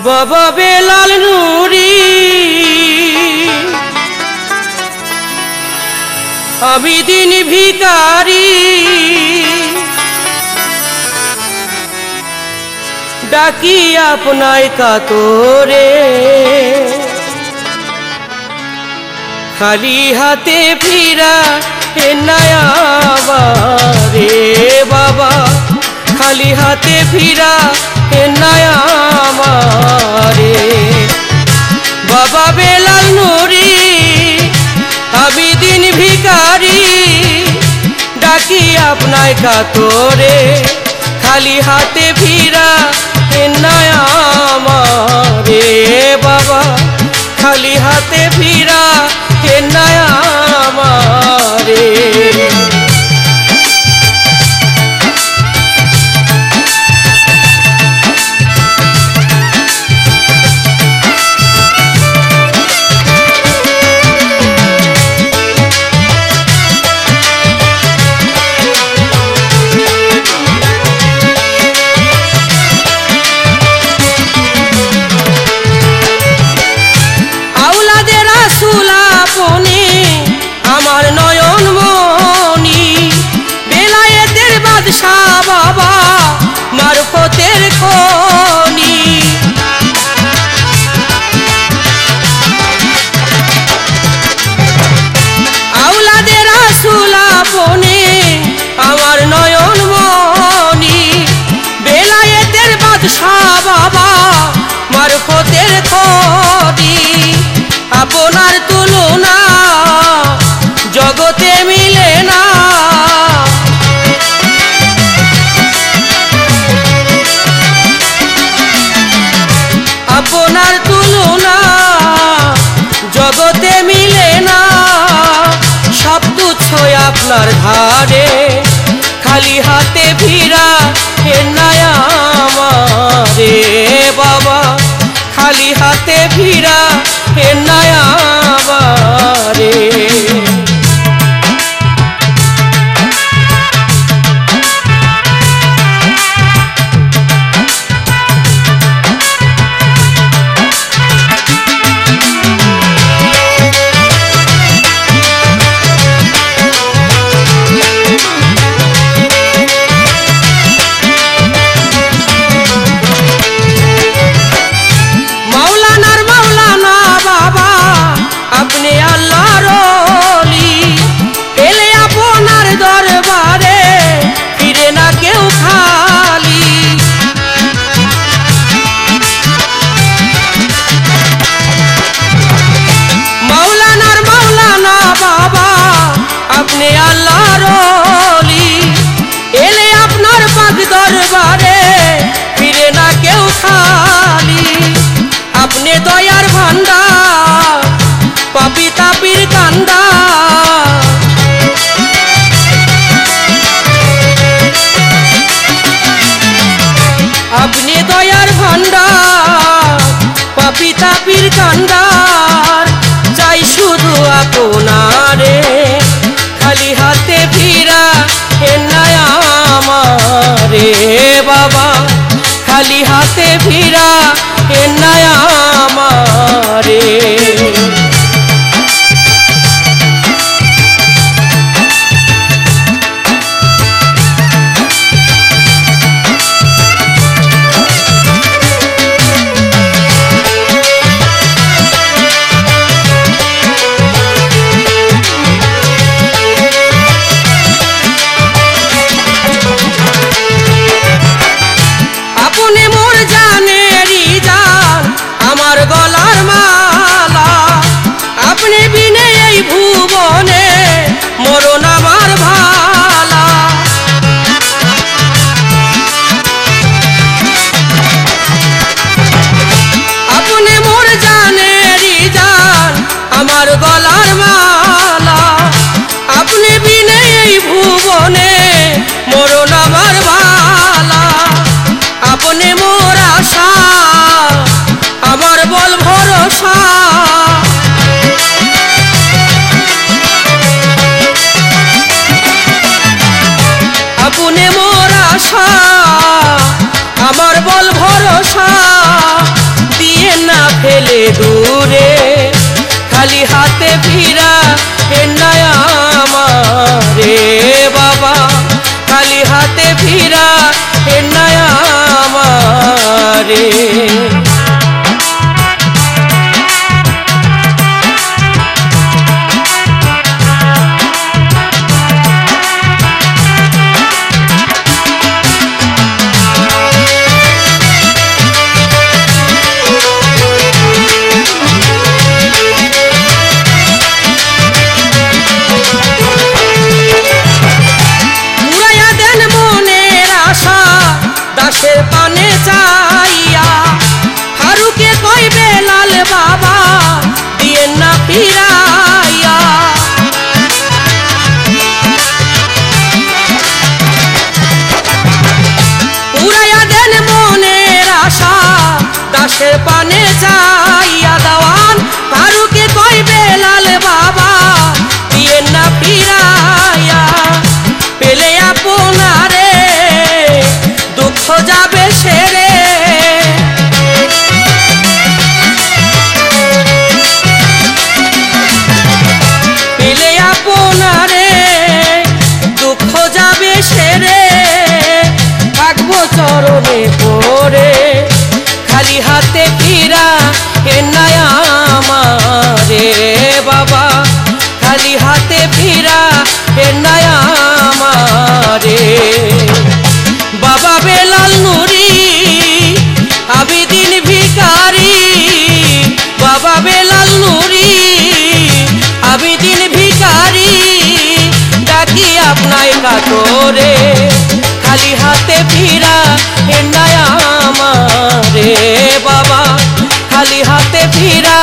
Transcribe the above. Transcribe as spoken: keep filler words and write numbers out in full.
বাবা বেলাল নুরি আমি দিন ভিখারি ডাকি আপনায় কাতরে খালি হাতে ফিরা হে নায়াবারে বাবা খালি হাতে ফিরা হে নায়াবারে বাবা বেলাল নুরি আমি দিন ভিখারি ডাকি আপনায় কাতরে খালি হাতে ফিরা হে নায়াবারে বাবা খালি হাতে ফিরা হে নায়াবারে আমার নয়ন মনি বেলায়েতের বাদশাহ বাবা মারফতের খনি আওলাদে রাসূল আপনি আমার নয়ন মনি বেলায়েতের বাদশাহ বাবা মারফতের খনি আপনার তুলনা জগতে মিলে না আপনার তুলনা জগতে মিলে না সব তুচ্ছ আপনার ধারে খালি হাতে ফিরা হে নায়াবারে বাবা খালি হাতে ফিরা হে নায়াবারে আপনি আল্লাহর ওলি এলে আপনার দরবারে ফিরে না কেউ খালি মাওলানার মাওলানা বাবা আপনি আল্লাহর ওলি এলে আপনার পাক দরবারে ফিরে না কেউ খালি আপনি দয়ার ভান্ডার পাপি তাপির কান্দা আপনি দয়ার ভান্ডার পাপি তাপির কান্দার চাই শুধু আপনারে খালি হাতে ফিরা হে নায়াবারে বাবা খালি হাতে ফিরা হে নায়াবারে আপনি মোর জানেরই জান আমার গলার মালা আপনি বিনে এই ভুবনে মরণ আমার ভালা আপনি মোর জানেরই জান আমার গলার মালা আপনি বিনে এই ভুবনে মরণ আমার ভালা আপনি মোর আশা আমার বল ভরসা আপনি মোর আশা আমার বল ভরসা পেলে দূরে খালি হাতে ফিরা হে নয়া আমারে বাবা খালি হাতে ফিরা হে নয়া আমারে দাসের পানে চাইয়া ফারুকে কইবে লাল বাবা দিয়ে না ফিরাইয়া পুরাইয়া দেন মনের আশা দাসের পানে চাইয়া দেওয়ান ফারুকে কইবে লাল বাবা দিয়ে না ফিরাইয়া পেলে আপনারে দুঃখ যাবে সেরে পেলে আপনারে দুঃখ যাবে সেরে থাকবো চরণে পড়ে খালি হাতে ফিরা হে নয়া আমারে বাবা খালি হাতে ফিরা হে নয়া আমারে বাবা বেলাল নুরি আবিদিন ভিখারি বাবা বেলাল নুরি আবিদিন ভিখারি ডাকি আপনায় কাতরে খালি হাতে ফিরা হে নয়া আমারে বাবা খালি হাতে ফিরা